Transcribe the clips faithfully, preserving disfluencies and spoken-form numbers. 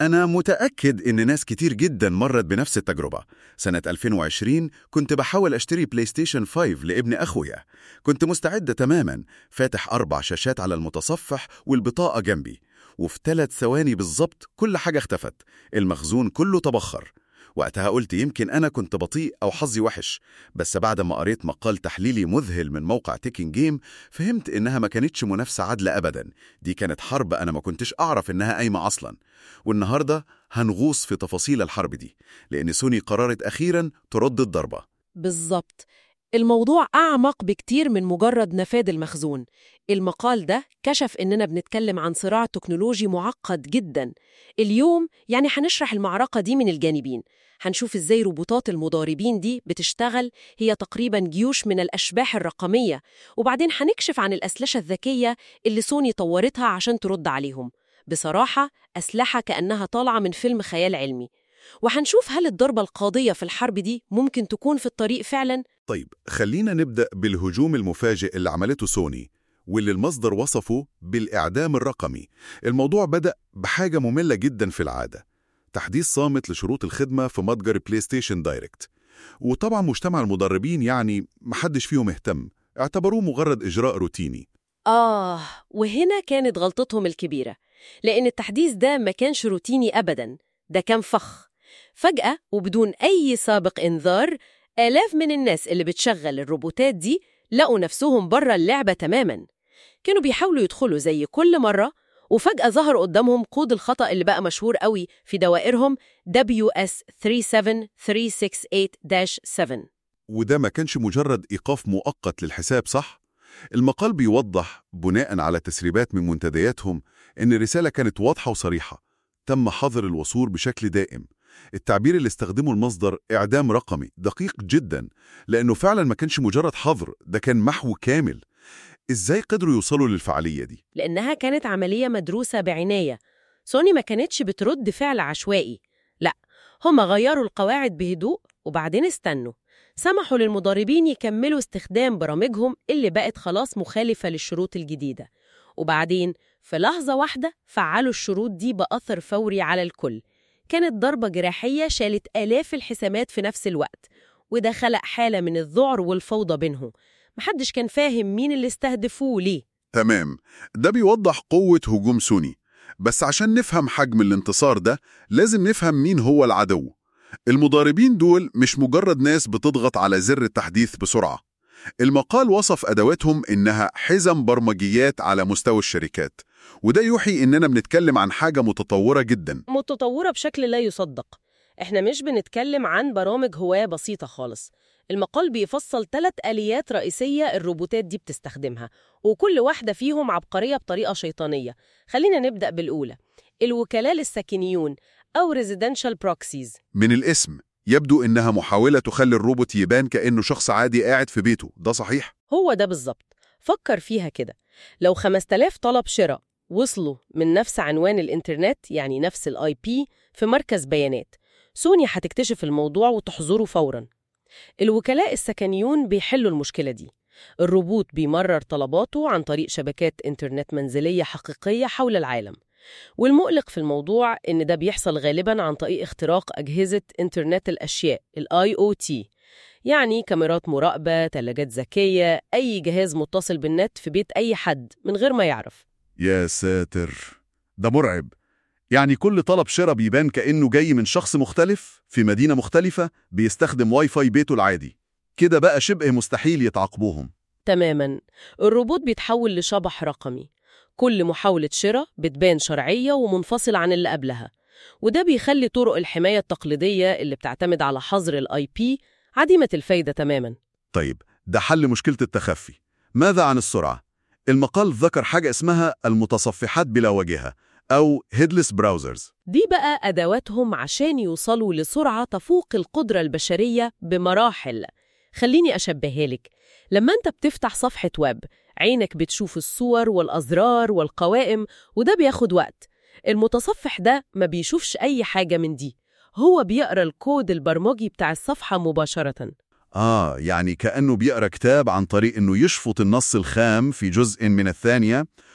أنا متأكد إن ناس كتير جدا مرت بنفس التجربة. سنة ألفين وعشرين كنت بحاول أشتري بلاي ستيشن خمسة لابن أخويا. كنت مستعد تماما، فاتح أربع شاشات على المتصفح والبطاقة جنبي، وفي ثلاث ثواني بالظبط كل حاجة اختفت، المخزون كله تبخر. وقتها قلت يمكن أنا كنت بطيء أو حظي وحش، بس بعد ما قريت مقال تحليلي مذهل من موقع تيكن جيم فهمت إنها ما كانتش منافسة عادلة أبدا. دي كانت حرب أنا ما كنتش أعرف إنها قايمة أصلا. والنهاردة هنغوص في تفاصيل الحرب دي، لأن سوني قررت أخيرا ترد الضربة. بالظبط. الموضوع أعمق بكتير من مجرد نفاذ المخزون. المقال ده كشف إننا بنتكلم عن صراع تكنولوجي معقد جدا. اليوم يعني هنشرح المعركة دي من الجانبين. هنشوف إزاي روبوتات المضاربين دي بتشتغل، هي تقريبا جيوش من الأشباح الرقمية، وبعدين هنكشف عن الأسلحة الذكية اللي سوني طورتها عشان ترد عليهم. بصراحة أسلحة كأنها طالعة من فيلم خيال علمي. وهنشوف هل الضربة القاضية في الحرب دي ممكن تكون في الطريق فعلاً؟ طيب خلينا نبدأ بالهجوم المفاجئ اللي عملته سوني، واللي المصدر وصفه بالإعدام الرقمي. الموضوع بدأ بحاجة مملة جدا في العادة، تحديث صامت لشروط الخدمة في متجر بلاي ستيشن دايركت. وطبعا مجتمع المدربين يعني محدش فيهم اهتم، اعتبروه مجرد إجراء روتيني. آه، وهنا كانت غلطتهم الكبيرة، لأن التحديث ده ما كانش روتيني أبداً، ده كان فخ. فجأة وبدون أي سابق إنذار، آلاف من الناس اللي بتشغل الروبوتات دي لقوا نفسهم برا اللعبة تماماً. كانوا بيحاولوا يدخلوا زي كل مرة، وفجأة ظهر قدامهم كود الخطأ اللي بقى مشهور قوي في دوائرهم دبليو إس ثلاثة سبعة ثلاثة ستة ثمانية سبعة. وده ما كانش مجرد إيقاف مؤقت للحساب، صح؟ المقال بيوضح بناء على تسريبات من منتدياتهم إن الرسالة كانت واضحة وصريحة: تم حظر الوصول بشكل دائم. التعبير اللي استخدمه المصدر إعدام رقمي دقيق جدا، لأنه فعلا ما كانش مجرد حظر، ده كان محو كامل. إزاي قدروا يوصلوا للفعالية دي؟ لأنها كانت عملية مدروسة بعناية. سوني ما كانتش بترد فعل عشوائي، لا، هم غيروا القواعد بهدوء وبعدين استنوا، سمحوا للمضاربين يكملوا استخدام برامجهم اللي بقت خلاص مخالفة للشروط الجديدة، وبعدين في لحظة واحدة فعلوا الشروط دي بأثر فوري على الكل. كانت ضربة جراحية شالت آلاف الحسامات في نفس الوقت، وده خلق حالة من الذعر والفوضى بينهم. محدش كان فاهم مين اللي استهدفوه ليه. تمام، ده بيوضح قوة هجوم سوني. بس عشان نفهم حجم الانتصار ده لازم نفهم مين هو العدو. المضاربين دول مش مجرد ناس بتضغط على زر التحديث بسرعة. المقال وصف أدواتهم إنها حزم برمجيات على مستوى الشركات، وده يوحي إننا بنتكلم عن حاجة متطورة جدا. متطورة بشكل لا يصدق. احنا مش بنتكلم عن برامج هواية بسيطة خالص. المقال بيفصل ثلاث آليات رئيسية الروبوتات دي بتستخدمها، وكل واحدة فيهم عبقرية بطريقة شيطانية. خلينا نبدأ بالأولى، الوكلاء السكنيون أو residential proxies. من الاسم يبدو إنها محاولة تخلي الروبوت يبان كأنه شخص عادي قاعد في بيته، ده صحيح؟ هو ده بالظبط. فكر فيها كده، لو خمسة آلاف طلب شراء وصلوا من نفس عنوان الإنترنت، يعني نفس الآي بي، في مركز بيانات، سوني هتكتشف الموضوع وتحظره فوراً. الوكلاء السكنيون بيحلوا المشكلة دي. الروبوت بيمرر طلباته عن طريق شبكات إنترنت منزلية حقيقية حول العالم. والمقلق في الموضوع إن ده بيحصل غالباً عن طريق اختراق أجهزة إنترنت الأشياء ال آي أو تي، يعني كاميرات مراقبة، ثلاجات ذكية، أي جهاز متصل بالنت في بيت أي حد من غير ما يعرف. يا ساتر، ده مرعب. يعني كل طلب شراء بيبان كأنه جاي من شخص مختلف في مدينة مختلفة بيستخدم واي فاي بيته العادي. كده بقى شبه مستحيل يتعاقبوهم. تماماً. الروبوت بيتحول لشبح رقمي. كل محاولة شراء بتبان شرعية ومنفصلة عن اللي قبلها، وده بيخلي طرق الحماية التقليدية اللي بتعتمد على حظر الآي بي عديمة الفايدة تماماً. طيب ده حل مشكلة التخفي. ماذا عن السرعة؟ المقال ذكر حاجة اسمها المتصفحات بلا واجهة أو headless browsers. دي بقى أدواتهم عشان يوصلوا لسرعة تفوق القدرة البشرية بمراحل. خليني أشبهها لك، لما أنت بتفتح صفحة ويب عينك بتشوف الصور والأزرار والقوائم، وده بياخد وقت. المتصفح ده ما بيشوفش أي حاجة من دي، هو بيقرأ الكود البرمجي بتاع الصفحة مباشرة. آه يعني كأنه بيقرأ كتاب عن طريق أنه يشفط النص الخام في جزء من الثانية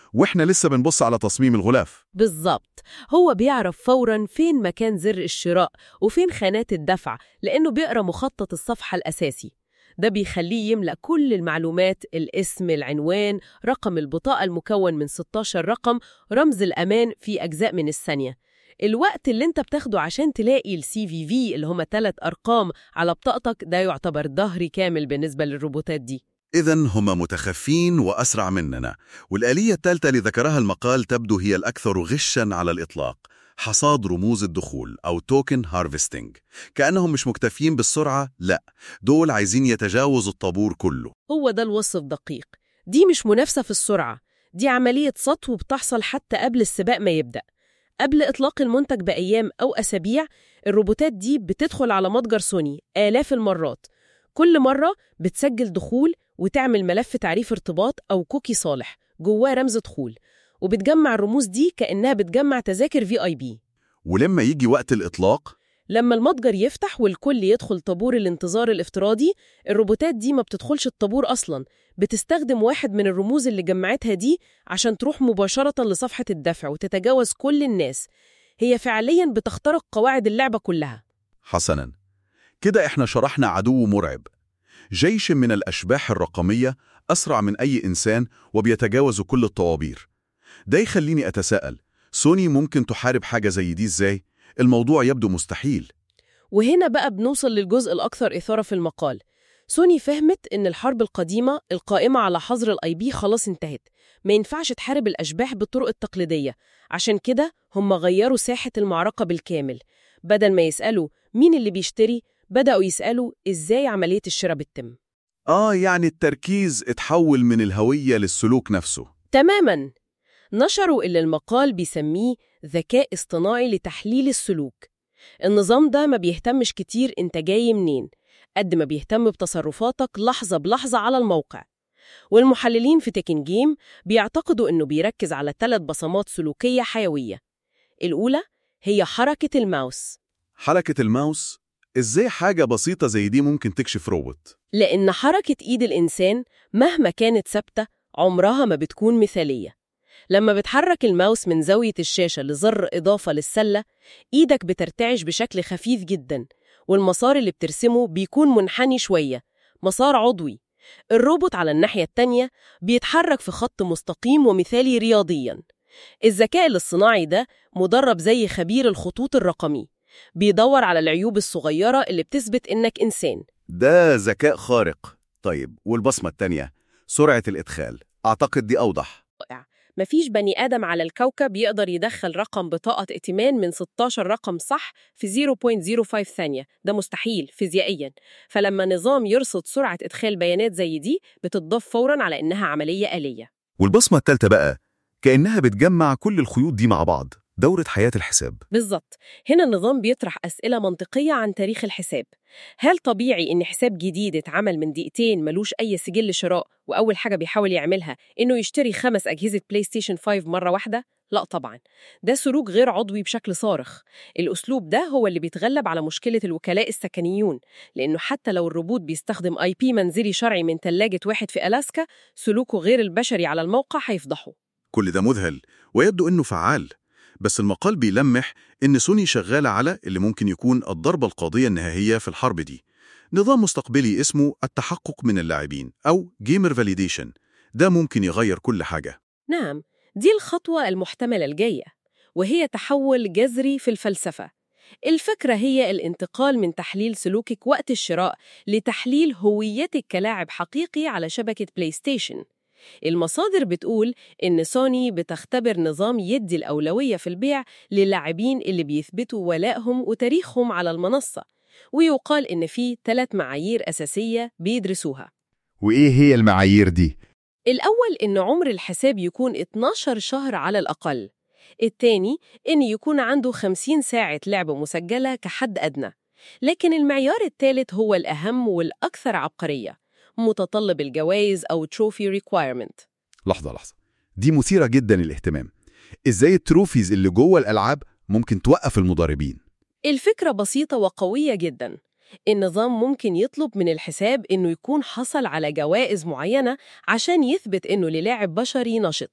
وإحنا لسه بنبص على تصميم الغلاف. بالظبط، هو بيعرف فوراً فين مكان زر الشراء وفين خانات الدفع لأنه بيقرأ مخطط الصفحة الأساسي. ده بيخليه يملأ كل المعلومات، الاسم، العنوان، رقم البطاقة المكون من ستاشر رقم، رمز الأمان في أجزاء من الثانية. الوقت اللي انت بتاخده عشان تلاقي السي في في اللي هم ثلاث أرقام على بطاقتك ده يعتبر ظهري كامل بالنسبة للروبوتات دي. إذن هم متخفين وأسرع مننا، والآلية الثالثة اللي ذكرها المقال تبدو هي الأكثر غشاً على الإطلاق، حصاد رموز الدخول أو توكن هارفستينج. كأنهم مش مكتفين بالسرعة، لا، دول عايزين يتجاوزوا الطابور كله. هو ده الوصف دقيق. دي مش منافسة في السرعة، دي عملية سطو بتحصل حتى قبل السباق ما يبدأ. قبل إطلاق المنتج بأيام أو أسابيع، الروبوتات دي بتدخل على متجر سوني آلاف المرات. كل مرة بتسجل دخول وتعمل ملف تعريف ارتباط أو كوكي صالح جواه رمز دخول، وبتجمع الرموز دي كأنها بتجمع تذاكر في آي بي. ولما يجي وقت الإطلاق، لما المتجر يفتح والكل يدخل طابور الانتظار الافتراضي، الروبوتات دي ما بتدخلش الطابور أصلاً، بتستخدم واحد من الرموز اللي جمعتها دي عشان تروح مباشرة لصفحة الدفع وتتجاوز كل الناس. هي فعلياً بتخترق قواعد اللعبة كلها. حسناً، كده إحنا شرحنا عدو مرعب، جيش من الأشباح الرقمية أسرع من أي إنسان وبيتجاوز كل الطوابير. ده يخليني أتساءل، سوني ممكن تحارب حاجة زي دي إزاي؟ الموضوع يبدو مستحيل. وهنا بقى بنوصل للجزء الأكثر إثارة في المقال. سوني فهمت إن الحرب القديمة القائمة على حظر الآي بي خلاص انتهت، ما ينفعش تحارب الأشباح بالطرق التقليدية. عشان كده هم غيروا ساحة المعركة بالكامل. بدل ما يسألوا مين اللي بيشتري، بدأوا يسألوا إزاي عملية الشراء بتتم. آه يعني التركيز اتحول من الهوية للسلوك نفسه. تماماً. نشروا اللي المقال بيسميه ذكاء اصطناعي لتحليل السلوك. النظام ده ما بيهتمش كتير انت جاي منين، قد ما بيهتم بتصرفاتك لحظة بلحظة على الموقع. والمحللين في تيكن جيم بيعتقدوا انه بيركز على ثلاث بصمات سلوكية حيوية. الأولى هي حركة الماوس. حركة الماوس؟ إزاي حاجة بسيطة زي دي ممكن تكشف روبوت؟ لأن حركة إيد الإنسان مهما كانت ثابتة عمرها ما بتكون مثالية. لما بتحرك الماوس من زاوية الشاشة لزر إضافة للسلة، إيدك بترتعش بشكل خفيف جداً، والمسار اللي بترسمه بيكون منحني شوية، مسار عضوي. الروبوت على الناحية التانية بيتحرك في خط مستقيم ومثالي رياضياً. الذكاء الاصطناعي ده مدرب زي خبير الخطوط الرقمي، بيدور على العيوب الصغيرة اللي بتثبت إنك إنسان. ده ذكاء خارق. طيب والبصمة التانية، سرعة الإدخال، أعتقد دي أوضح. مفيش بني آدم على الكوكب يقدر يدخل رقم بطاقة ائتمان من ستاشر رقم صح في صفر فاصلة صفر خمسة ثانية، ده مستحيل فيزيائياً. فلما نظام يرصد سرعة إدخال بيانات زي دي بتضاف فوراً على إنها عملية آلية. والبصمة التالتة بقى كأنها بتجمع كل الخيوط دي مع بعض، دورة حياة الحساب. بالظبط. هنا النظام بيطرح أسئلة منطقية عن تاريخ الحساب. هل طبيعي إن حساب جديد اتعمل من دقيقتين ملوش أي سجل شراء وأول حاجة بيحاول يعملها إنه يشتري خمس أجهزة بلاي ستيشن خمسة مرة واحدة؟ لا طبعاً، ده سلوك غير عضوي بشكل صارخ. الأسلوب ده هو اللي بيتغلب على مشكلة الوكلاء السكنيون، لأنه حتى لو الروبوت بيستخدم آي بي منزلي شرعي من ثلاجة واحد في ألاسكا، سلوكه غير البشري على الموقع هيفضحه. كل ده مذهل ويبدو إنه فعال، بس المقال بيلمح إن سوني شغالة على اللي ممكن يكون الضربة القاضية النهائية في الحرب دي، نظام مستقبلي اسمه التحقق من اللاعبين أو جيمر فاليديشن. ده ممكن يغير كل حاجة. نعم، دي الخطوة المحتملة الجاية، وهي تحول جذري في الفلسفة. الفكرة هي الانتقال من تحليل سلوكك وقت الشراء لتحليل هويتك كلاعب حقيقي على شبكة بلاي ستيشن. المصادر بتقول إن سوني بتختبر نظام يدي الأولوية في البيع للاعبين اللي بيثبتوا ولائهم وتاريخهم على المنصة، ويقال إن في ثلاث معايير أساسية بيدرسوها. وإيه هي المعايير دي؟ الأول إن عمر الحساب يكون اتناشر شهر على الأقل. الثاني إن يكون عنده خمسين ساعة لعب مسجلة كحد أدنى. لكن المعيار الثالث هو الأهم والأكثر عبقرية، متطلب الجوائز أو تروفي ريكوايرمنت. لحظة لحظة، دي مثيرة جدا للاهتمام. إزاي التروفيز اللي جوه الألعاب ممكن توقف المضاربين؟ الفكرة بسيطة وقوية جدا. النظام ممكن يطلب من الحساب إنه يكون حصل على جوائز معينة عشان يثبت إنه للاعب بشري نشط،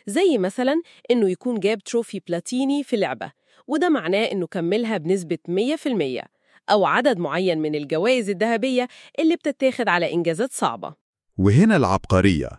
زي مثلا إنه يكون جاب تروفي بلاتيني في لعبة، وده معناه إنه كملها بنسبة مية في المية، أو عدد معين من الجوائز الذهبية اللي بتتاخد على إنجازات صعبة. وهنا العبقرية.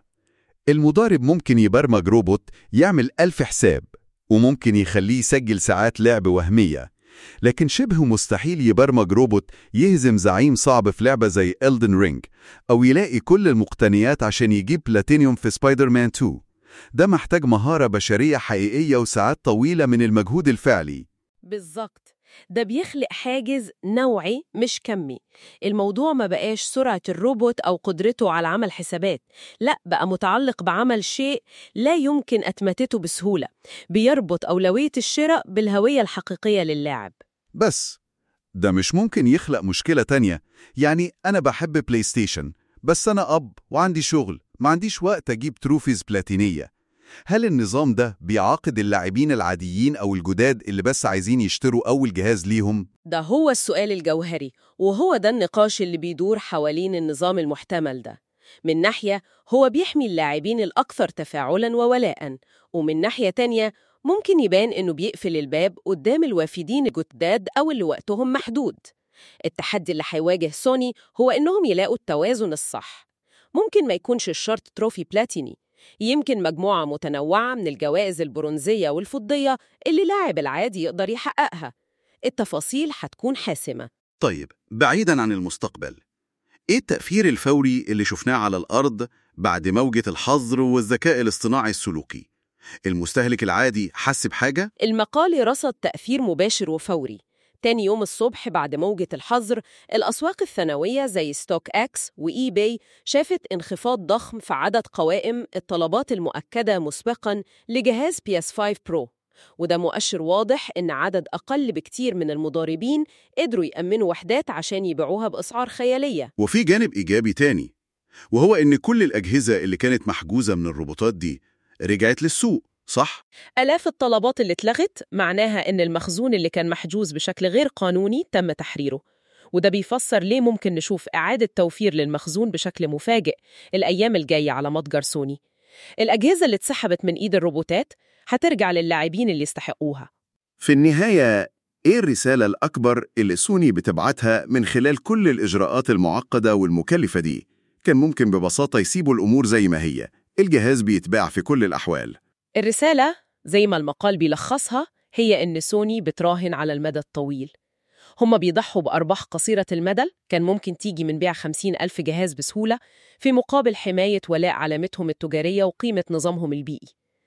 المدرب ممكن يبرمج روبوت يعمل ألف حساب، وممكن يخليه يسجل ساعات لعب وهمية، لكن شبه مستحيل يبرمج روبوت يهزم زعيم صعب في لعبة زي إلدن رينج، أو يلاقي كل المقتنيات عشان يجيب بلاتينيوم في سبايدر مان تو. ده محتاج مهارة بشرية حقيقية وساعات طويلة من المجهود الفعلي. بالظبط، ده بيخلق حاجز نوعي مش كمي. الموضوع ما بقاش سرعة الروبوت أو قدرته على عمل حسابات، لا، بقى متعلق بعمل شيء لا يمكن أتمتته بسهولة، بيربط أولوية الشراء بالهوية الحقيقية للاعب. بس ده مش ممكن يخلق مشكلة تانية؟ يعني أنا بحب بلاي ستيشن، بس أنا أب وعندي شغل، ما عنديش وقت أجيب تروفيز بلاتينية. هل النظام ده بيعاقد اللاعبين العاديين أو الجداد اللي بس عايزين يشتروا أول جهاز ليهم؟ ده هو السؤال الجوهري، وهو ده النقاش اللي بيدور حوالين النظام المحتمل ده. من ناحية هو بيحمي اللاعبين الأكثر تفاعلاً وولاءً، ومن ناحية تانية ممكن يبان إنه بيقفل الباب قدام الوافدين الجداد أو اللي وقتهم محدود. التحدي اللي هيواجه سوني هو إنهم يلاقوا التوازن الصح. ممكن ما يكونش الشرط تروفي بلاتيني، يمكن مجموعة متنوعة من الجوائز البرونزية والفضية اللي لاعب العادي يقدر يحققها. التفاصيل هتكون حاسمة. طيب، بعيداً عن المستقبل، إيه التأثير الفوري اللي شفناه على الأرض بعد موجة الحظر والذكاء الاصطناعي السلوكي؟ المستهلك العادي حس بحاجة؟ المقال رصد تأثير مباشر وفوري. تاني يوم الصبح بعد موجة الحظر، الأسواق الثانوية زي ستوك أكس وإي باي شافت انخفاض ضخم في عدد قوائم الطلبات المؤكدة مسبقاً لجهاز بي إس فايف برو، وده مؤشر واضح إن عدد أقل بكتير من المضاربين قدروا يأمنوا وحدات عشان يبيعوها بأسعار خيالية. وفي جانب إيجابي تاني، وهو إن كل الأجهزة اللي كانت محجوزة من الروبوتات دي رجعت للسوق، صح؟ آلاف الطلبات اللي اتلغت معناها إن المخزون اللي كان محجوز بشكل غير قانوني تم تحريره، وده بيفسر ليه ممكن نشوف إعادة توفير للمخزون بشكل مفاجئ الأيام الجاية على متجر سوني. الأجهزة اللي اتسحبت من إيد الروبوتات هترجع للاعبين اللي يستحقوها. في النهاية، إيه الرسالة الأكبر اللي سوني بتبعتها من خلال كل الإجراءات المعقدة والمكلفة دي؟ كان ممكن ببساطة يسيبوا الأمور زي ما هي، الجهاز بيتباع في كل الأحوال. الرسالة زي ما المقال بيلخصها هي إن سوني بتراهن على المدى الطويل. هم بيضحوا بأرباح قصيرة المدى كان ممكن تيجي من بيع خمسين ألف جهاز بسهولة، في مقابل حماية ولاء علامتهم التجارية وقيمة نظامهم البيئي.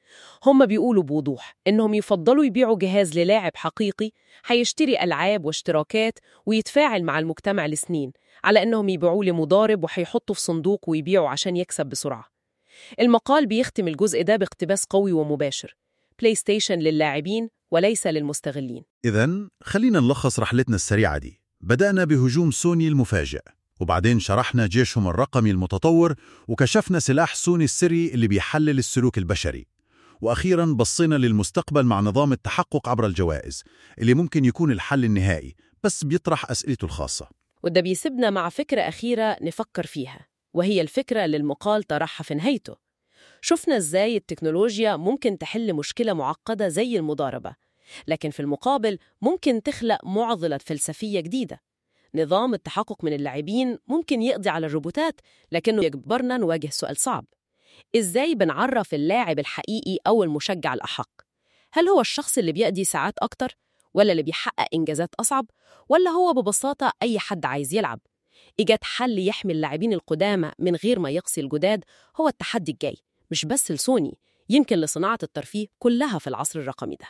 هم بيقولوا بوضوح إنهم يفضلوا يبيعوا جهاز للاعب حقيقي هيشتري ألعاب واشتراكات ويتفاعل مع المجتمع لسنين، على إنهم يبيعوا لمضارب وهيحطوا في صندوق ويبيعوا عشان يكسب بسرعة. المقال بيختم الجزء ده باقتباس قوي ومباشر: بلاي ستيشن للاعبين وليس للمستغلين. إذن خلينا نلخص رحلتنا السريعة دي. بدأنا بهجوم سوني المفاجئ، وبعدين شرحنا جيشهم الرقمي المتطور، وكشفنا سلاح سوني السري اللي بيحلل السلوك البشري، وأخيراً بصينا للمستقبل مع نظام التحقق عبر الجوائز اللي ممكن يكون الحل النهائي، بس بيطرح أسئلته الخاصة. وده بيسيبنا مع فكرة أخيرة نفكر فيها، وهي الفكرة اللي المقال طرحها في نهايته. شفنا إزاي التكنولوجيا ممكن تحل مشكلة معقدة زي المضاربة، لكن في المقابل ممكن تخلق معضلة فلسفية جديدة. نظام التحقق من اللاعبين ممكن يقضي على الروبوتات، لكنه يجبرنا نواجه سؤال صعب: إزاي بنعرف اللاعب الحقيقي أو المشجع الأحق؟ هل هو الشخص اللي بيقضي ساعات أكتر، ولا اللي بيحقق إنجازات أصعب، ولا هو ببساطة أي حد عايز يلعب؟ إيجاد حل يحمي اللاعبين القدامى من غير ما يقصي الجداد هو التحدي الجاي، مش بس لسوني، يمكن لصناعة الترفيه كلها في العصر الرقمي ده.